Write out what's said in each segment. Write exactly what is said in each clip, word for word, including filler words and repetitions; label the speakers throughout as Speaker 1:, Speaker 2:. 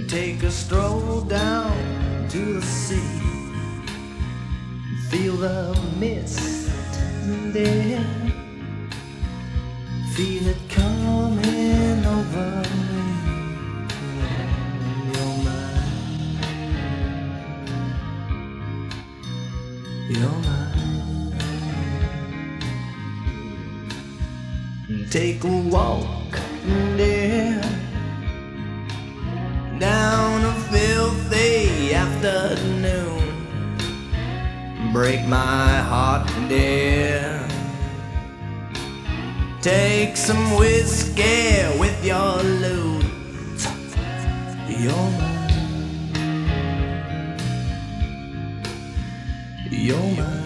Speaker 1: take a stroll down to the sea, feel the mist there, feel it coming over me. You're mine, you're mine. Take a walk there, down a filthy afternoon, break my heart, dear. Take some whiskey with your lute. You're mine, you're mine.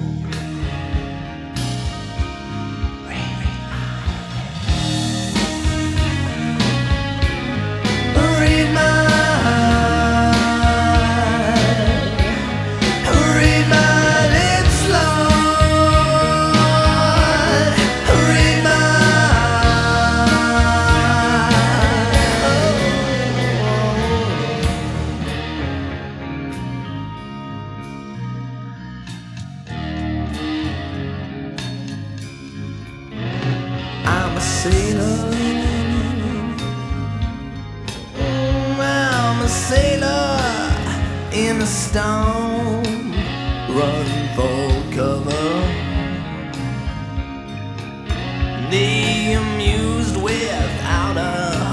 Speaker 1: I'm a sailor, mm, I'm a sailor in a storm, running for cover. The amused without a